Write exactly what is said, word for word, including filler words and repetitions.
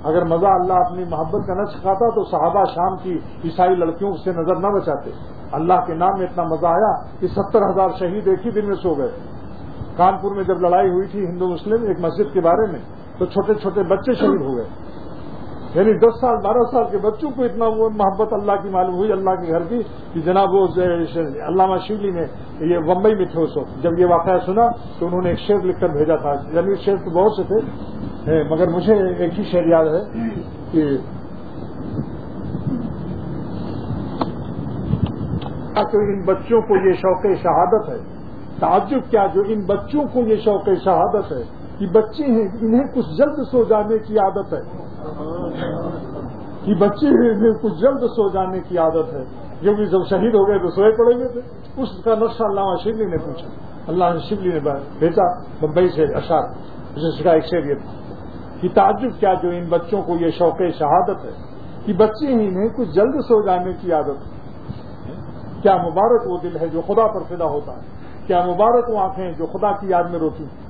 اگر مزہ اللہ اپنی محبت کا نہ سکھاتا تو صحابہ شام کی عیسائی لڑکیوں سے نظر نہ بچاتے. اللہ کے نام میں اتنا مزہ آیا کہ ستر ہزار شہید ایک ہی دن میں سو گئے. کانپور میں جب لڑائی ہوئی تھی ہندو مسلم ایک مسجد کے بارے میں تو چھوٹے چھوٹے بچے شہید ہو گئے. یعنی دس سال بارہ سال کے بچوں کو اتنا وہ محبت اللہ کی معلوم ہوئی اللہ کے گھر کی کہ جناب وہ علامہ شبلی نے یہ بمبئی میں تھے اس وقت جب یہ واقعہ سنا تو انہوں نے ایک شعر لکھ کر بھیجا تھا. یعنی شعر تو بہت سے تھے مگر مجھے ایک ہی شعر یاد ہے کہ تو ان بچوں کو یہ شوق شہادت ہے. تعجب کیا جو ان بچوں کو یہ شوق شہادت ہے کہ بچے ہیں انہیں کچھ جلد سو جانے کی عادت ہے کہ بچے ہیں انہیں کچھ جلد سو جانے کی عادت ہے. کیونکہ جب شہید ہو گئے تو سوئے پڑے گئے تھے. اس کا نقشہ علامہ شبلی نے پوچھا. اللہ شبلی نے بھیجا بمبئی سے اشعار جس کا ایک شعر یہ تھا کہ تعجب کیا جو ان بچوں کو یہ شوق شہادت ہے کہ بچے ہیں انہیں کچھ جلد سو جانے کی عادت ہے. کیا مبارک وہ دل ہے جو خدا پر فدا ہوتا ہے. کیا مبارک وہ آنکھیں جو خدا کی یاد میں روتی ہیں.